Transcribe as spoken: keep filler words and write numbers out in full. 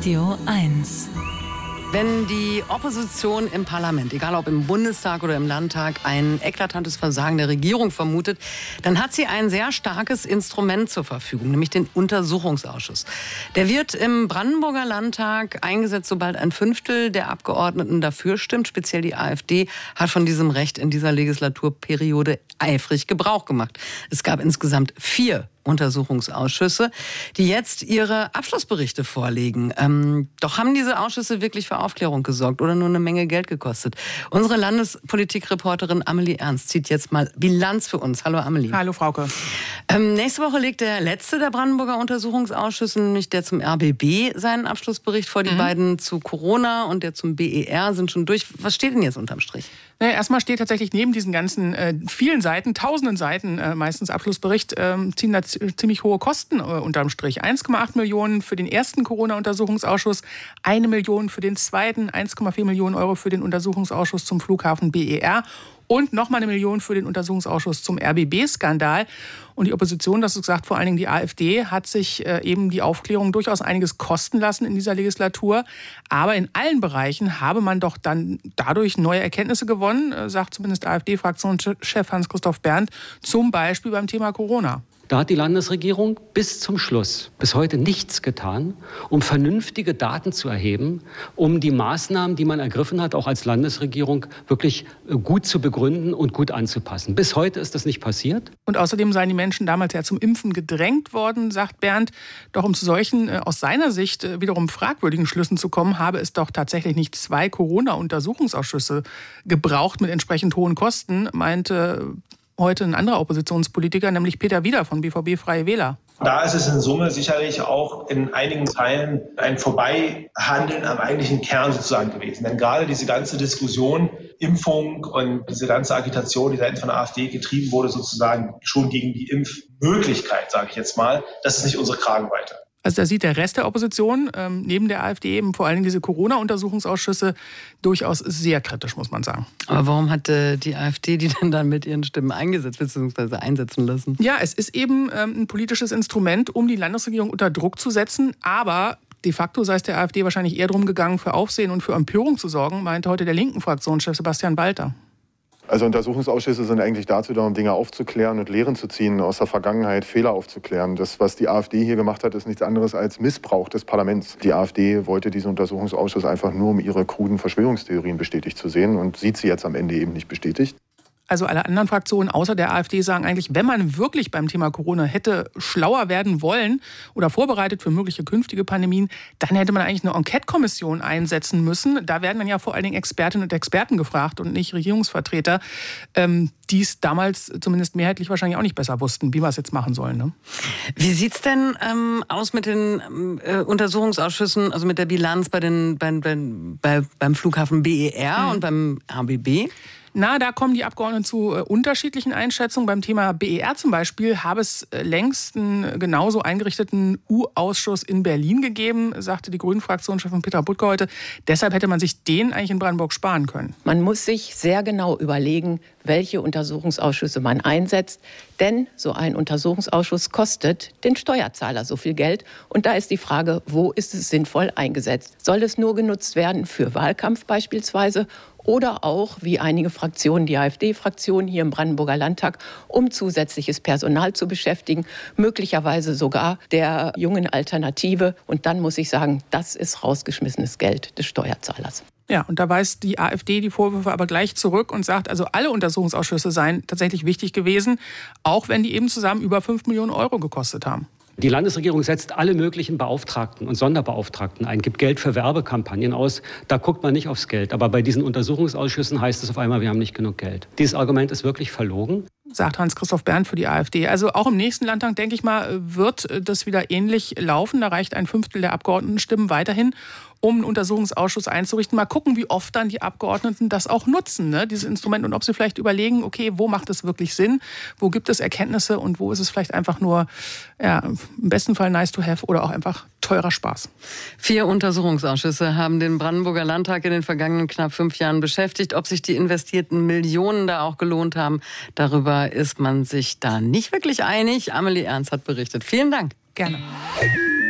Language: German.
Radio eins. Wenn die Opposition im Parlament, egal ob im Bundestag oder im Landtag, ein eklatantes Versagen der Regierung vermutet, dann hat sie ein sehr starkes Instrument zur Verfügung, nämlich den Untersuchungsausschuss. Der wird im Brandenburger Landtag eingesetzt, sobald ein Fünftel der Abgeordneten dafür stimmt. Speziell die AfD hat von diesem Recht in dieser Legislaturperiode eifrig Gebrauch gemacht. Es gab insgesamt vier Untersuchungsausschüsse, die jetzt ihre Abschlussberichte vorlegen. Ähm, doch haben diese Ausschüsse wirklich für Aufklärung gesorgt oder nur eine Menge Geld gekostet? Unsere Landespolitikreporterin Amelie Ernst zieht jetzt mal Bilanz für uns. Hallo Amelie. Hallo Frauke. Ähm, nächste Woche legt der letzte der Brandenburger Untersuchungsausschüsse, nämlich der zum R B B, seinen Abschlussbericht vor. Die mhm. beiden zu Corona und der zum B E R sind schon durch. Was steht denn jetzt unterm Strich? Naja, erstmal steht tatsächlich neben diesen ganzen äh, vielen Seiten, tausenden Seiten, äh, meistens Abschlussbericht, äh, ziehen da z- ziemlich hohe Kosten äh, unterm Strich. eins Komma acht Millionen für den ersten Corona-Untersuchungsausschuss, eine Million für den zweiten, eins Komma vier Millionen Euro für den Untersuchungsausschuss zum Flughafen B E R und nochmal eine Million für den Untersuchungsausschuss zum R B B-Skandal. Und die Opposition, das ist gesagt, vor allen Dingen die AfD, hat sich äh, eben die Aufklärung durchaus einiges kosten lassen in dieser Legislatur. Aber in allen Bereichen habe man doch dann dadurch neue Erkenntnisse gewonnen, äh, sagt zumindest AfD-Fraktionschef Hans-Christoph Berndt, zum Beispiel beim Thema Corona. Da hat die Landesregierung bis zum Schluss, bis heute nichts getan, um vernünftige Daten zu erheben, um die Maßnahmen, die man ergriffen hat, auch als Landesregierung wirklich gut zu begründen und gut anzupassen. Bis heute ist das nicht passiert. Und außerdem seien die Menschen damals ja zum Impfen gedrängt worden, sagt Berndt. Doch um zu solchen aus seiner Sicht wiederum fragwürdigen Schlüssen zu kommen, habe es doch tatsächlich nicht zwei Corona-Untersuchungsausschüsse gebraucht mit entsprechend hohen Kosten, meinte heute ein anderer Oppositionspolitiker, nämlich Peter Wieder von B V B Freie Wähler. Da ist es in Summe sicherlich auch in einigen Teilen ein Vorbeihandeln am eigentlichen Kern sozusagen gewesen. Denn gerade diese ganze Diskussion, Impfung und diese ganze Agitation, die seitens von der AfD getrieben wurde, sozusagen schon gegen die Impfmöglichkeit, sage ich jetzt mal, das ist nicht unsere Kragenweite. Also da sieht der Rest der Opposition ähm, neben der AfD eben vor allem diese Corona-Untersuchungsausschüsse durchaus sehr kritisch, muss man sagen. Aber warum hat äh, die AfD die denn dann mit ihren Stimmen eingesetzt bzw. einsetzen lassen? Ja, es ist eben ähm, ein politisches Instrument, um die Landesregierung unter Druck zu setzen, aber de facto sei es der AfD wahrscheinlich eher darum gegangen, für Aufsehen und für Empörung zu sorgen, meinte heute der linken Fraktionschef Sebastian Walter. Also Untersuchungsausschüsse sind eigentlich dazu da, um Dinge aufzuklären und Lehren zu ziehen, aus der Vergangenheit Fehler aufzuklären. Das, was die AfD hier gemacht hat, ist nichts anderes als Missbrauch des Parlaments. Die AfD wollte diesen Untersuchungsausschuss einfach nur, um ihre kruden Verschwörungstheorien bestätigt zu sehen und sieht sie jetzt am Ende eben nicht bestätigt. Also alle anderen Fraktionen außer der AfD sagen eigentlich, wenn man wirklich beim Thema Corona hätte schlauer werden wollen oder vorbereitet für mögliche künftige Pandemien, dann hätte man eigentlich eine Enquete-Kommission einsetzen müssen. Da werden dann ja vor allen Dingen Expertinnen und Experten gefragt und nicht Regierungsvertreter, ähm, die es damals zumindest mehrheitlich wahrscheinlich auch nicht besser wussten, wie wir es jetzt machen sollen. Ne? Wie sieht es denn ähm, aus mit den äh, Untersuchungsausschüssen, also mit der Bilanz bei den, bei, bei, bei, beim Flughafen B E R mhm. und beim R B B? Na, da kommen die Abgeordneten zu äh, unterschiedlichen Einschätzungen. Beim Thema B E R zum Beispiel habe es äh, längst einen genauso eingerichteten U-Ausschuss in Berlin gegeben, sagte die Grünen-Fraktionschefin Petra Butker heute. Deshalb hätte man sich den eigentlich in Brandenburg sparen können. Man muss sich sehr genau überlegen, welche Untersuchungsausschüsse man einsetzt. Denn so ein Untersuchungsausschuss kostet den Steuerzahler so viel Geld. Und da ist die Frage, wo ist es sinnvoll eingesetzt? Soll es nur genutzt werden für Wahlkampf beispielsweise? Oder auch, wie einige Fraktionen, die AfD-Fraktion hier im Brandenburger Landtag, um zusätzliches Personal zu beschäftigen, möglicherweise sogar der jungen Alternative. Und dann muss ich sagen, das ist rausgeschmissenes Geld des Steuerzahlers. Ja, und da weist die AfD die Vorwürfe aber gleich zurück und sagt, also alle Untersuchungsausschüsse seien tatsächlich wichtig gewesen, auch wenn die eben zusammen über fünf Millionen Euro gekostet haben. Die Landesregierung setzt alle möglichen Beauftragten und Sonderbeauftragten ein, gibt Geld für Werbekampagnen aus. Da guckt man nicht aufs Geld. Aber bei diesen Untersuchungsausschüssen heißt es auf einmal, wir haben nicht genug Geld. Dieses Argument ist wirklich verlogen, sagt Hans-Christoph Berndt für die AfD. Also auch im nächsten Landtag, denke ich mal, wird das wieder ähnlich laufen. Da reicht ein Fünftel der Abgeordnetenstimmen weiterhin, um einen Untersuchungsausschuss einzurichten. Mal gucken, wie oft dann die Abgeordneten das auch nutzen, ne, dieses Instrument. Und ob sie vielleicht überlegen, okay, wo macht es wirklich Sinn? Wo gibt es Erkenntnisse? Und wo ist es vielleicht einfach nur, ja, im besten Fall nice to have oder auch einfach teurer Spaß? Vier Untersuchungsausschüsse haben den Brandenburger Landtag in den vergangenen knapp fünf Jahren beschäftigt. Ob sich die investierten Millionen da auch gelohnt haben, darüber ist man sich da nicht wirklich einig. Amelie Ernst hat berichtet. Vielen Dank. Gerne.